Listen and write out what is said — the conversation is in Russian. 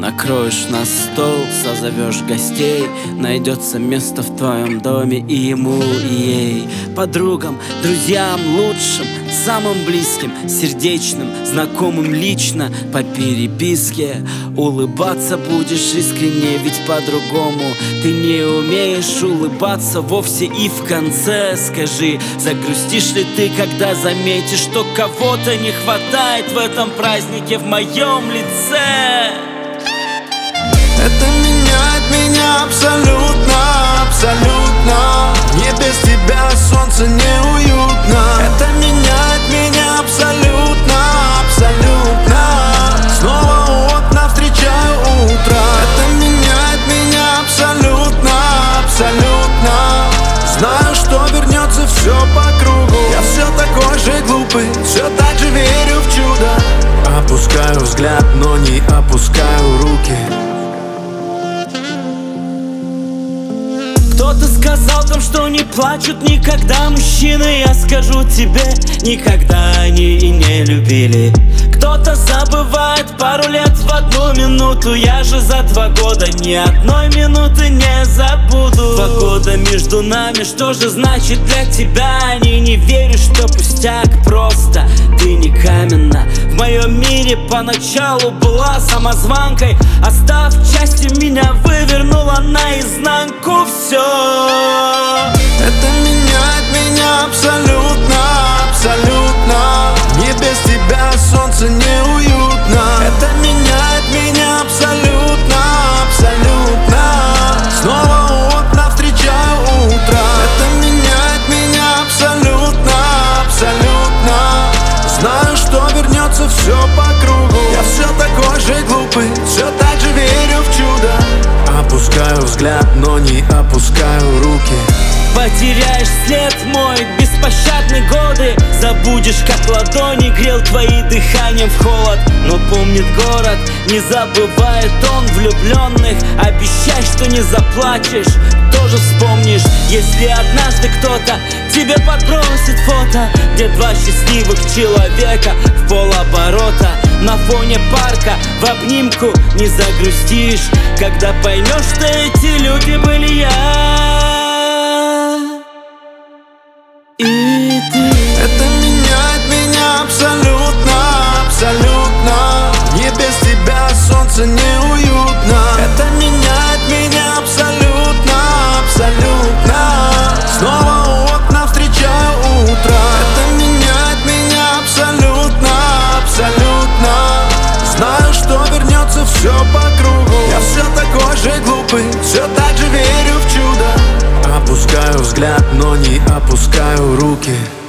Накроешь на стол, созовешь гостей, найдется место в твоем доме и ему, и ей. Подругам, друзьям, лучшим, самым близким, сердечным, знакомым лично, по переписке. Улыбаться будешь искренне, ведь по-другому ты не умеешь улыбаться вовсе. И в конце скажи, загрустишь ли ты, когда заметишь, что кого-то не хватает в этом празднике в моем лице. Это меняет меня абсолютно, абсолютно. Мне без тебя солнце неуютно. Это меняет меня абсолютно, абсолютно. Снова у окна встречаю утро. Это меняет меня абсолютно, абсолютно. Знаю, что вернется все по кругу. Я все такой же глупый, все так же верю в чудо. Опускаю взгляд, но не опускаю руки. Кто-то сказал там, что не плачут никогда мужчины. Я скажу тебе, никогда они и не любили. Кто-то забывает пару лет в одну минуту. Я же за 2 года ни одной минуты не забуду. 2 года между нами, что же значит для тебя? Не верю, что пустяк, просто ты не каменна. В моем мире поначалу была самозванкой, а став частью меня, вывернула наизнанку все. Это меняет меня абсолютно, абсолютно. Мне без тебя солнце неуютно. Это меняет меня абсолютно, абсолютно. Снова у окна встречаю утро. Это меняет меня абсолютно, абсолютно. Знаю, что вернется все по кругу. Я все такой же глупый, все так же верю в чудо. Опускаю взгляд, но не опускаю руки. Потеряешь след мой, беспощадные годы. Забудешь, как ладони грел твои дыханием в холод. Но помнит город, не забывает он влюбленных. Обещай, что не заплачешь, тоже вспомнишь. Если однажды кто-то тебе подбросит фото, где 2 счастливых человека в полоборота. На фоне парка в обнимку не загрустишь, когда поймешь, что эти люди были я и ты. Это меняет меня абсолютно, абсолютно. Мне без тебя солнце неуютно. Это меняет меня абсолютно, абсолютно. Снова у окна встречаю утро. Это меняет меня абсолютно, абсолютно. Знаю, что вернется все по кругу. Я все такой же глупый, все так же верю в чудо. Опускаю взгляд, но не опускаю руки.